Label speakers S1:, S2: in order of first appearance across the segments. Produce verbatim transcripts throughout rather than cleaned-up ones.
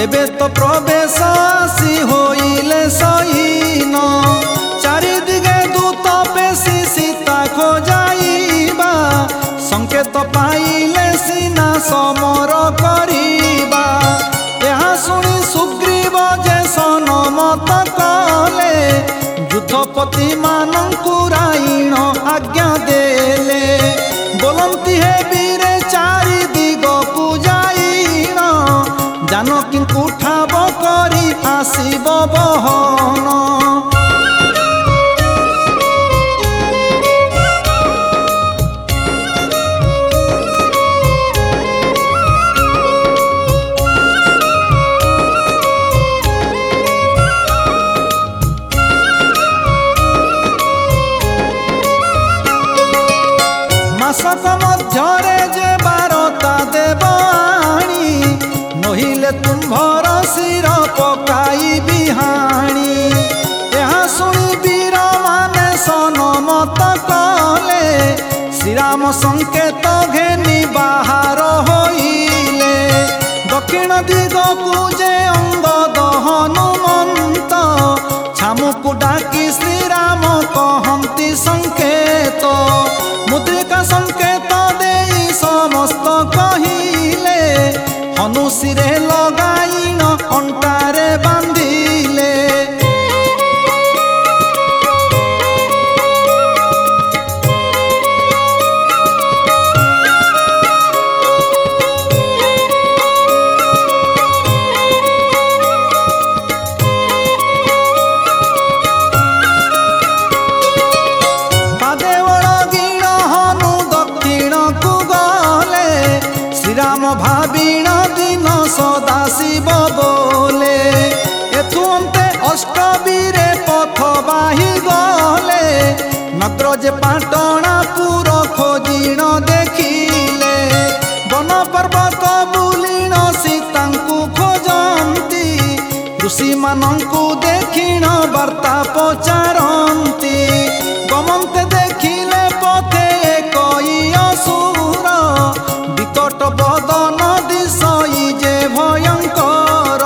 S1: एबे तो प्रवेश आसी होइले सहीन चारिदिगे दूत बेसी सीता खोजाइबा संकेत पाइले सीना समर करिबा यहाँ शुणी सुग्रीव जे सनमत कले युद्धपति मानंकु रायण आज्ञा देले बोलंती हे वीरे चारि दिग को जाइण जानकी ठाब करी आसिब बहन मासक मध्यरे जे बारता देवाणी नहिले तुम्भर शिर पकाई बिहाणी यहाँ शुणी वीर माने सनमत कले श्रीराम संकेत घेनी बाहर होइले दक्षिण दिग को जे अंगद हनुमंत छामुकु डाकी श्रीराम कहंती संकेत मुद्रिका संकेत देई समस्त कहिले हनुशिरे लगाइन अंटारे बांधिले श्रीराम भाविण दिन सदाशिव बोले एथु अंते अष्टवीरे पथ बाहि गले नग्रजे पाटणा पुर खोजिण देखिले वन पर्वत बुलिण सीतांकु खोजंती ऋषि मानंकु देखिण वार्ता पचारंती गमंते देखिले पथे कई असुर विकट बदन दिशई जे भयंकर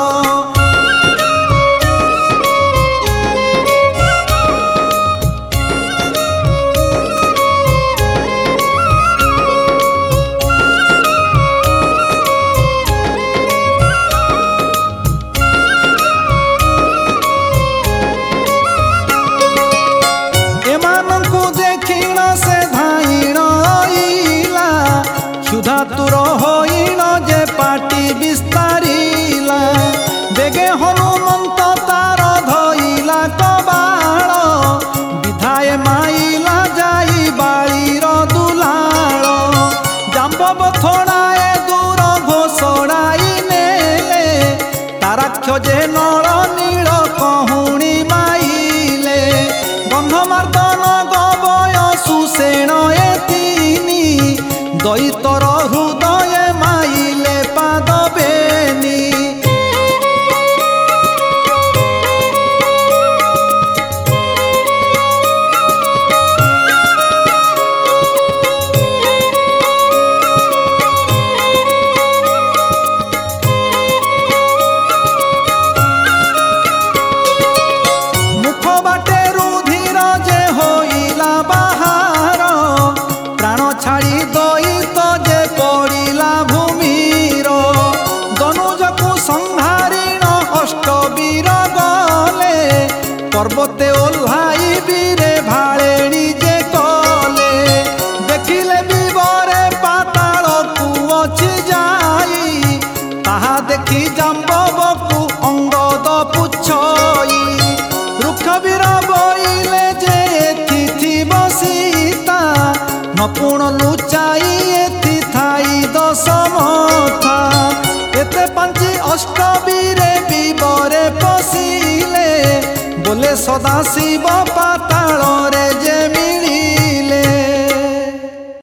S1: एमानंकु देखिण से धाइण आइला क्षुधा तुर होइण जे पाटी विस्तारिला बेगे हनुमंत तार धइला कबाळ विधाय माइला जाई बाळीर दुलाळ जाम्बव थोड़ाए दूर घोषणाई नेले ताराक्ष जे नळ नीळ कहुणी माइले गंधमार्दन गवय सुसेण ए तिनी दैतर हृदय माइले पादबेनी मुख बाटे रुधिर जे होइला बाहार प्राण छाड़ी दैत जे पड़िला भूमिर दनुजकु संहारिण अष्टवीर गले पर्वते ओह्लाई वीरे भाळेणी जे कले देखिले विवरे पाताल कु अछि जाई ताहा देखी जाम्बवकु अंगद पुछई रुक्षवीर बोइले जे एथि बसीता नपुण लुचाई एथि थाई दशमथा एते पांची अष्टवीरे विवरे पशिले बोले सदाशिव पाताल रे जे